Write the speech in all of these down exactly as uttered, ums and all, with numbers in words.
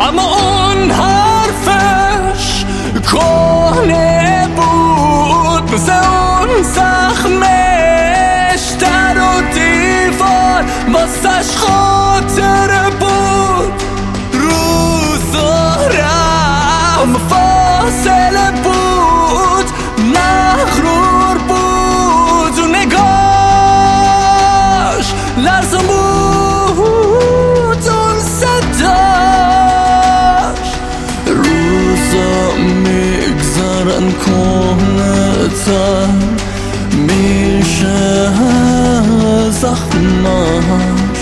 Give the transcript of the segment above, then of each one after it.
اما اون حرفش کهنه بود، مثل اون زخمش در و دیوار واسش خاطره بود. روزا رم فاصله بود، مغرور بود و نگاش لرزون بود اون صداش. روزا میگذرن کهنه تر میشه زخمش.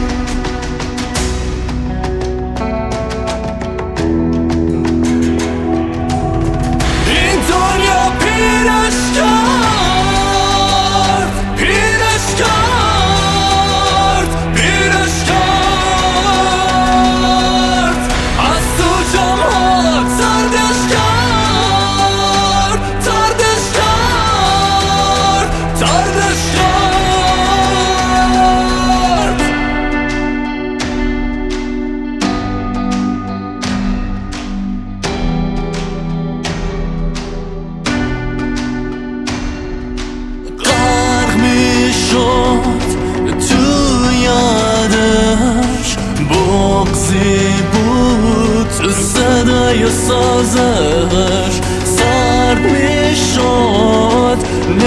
این دنیا پیرش کرد، پیرش کرد، پیرش کرد، از تو جمعا تردش کرد، تردش کرد، تردش کرد. غرق میشد تو یادش، بغضی بود تو صدای سازش. سرد میشد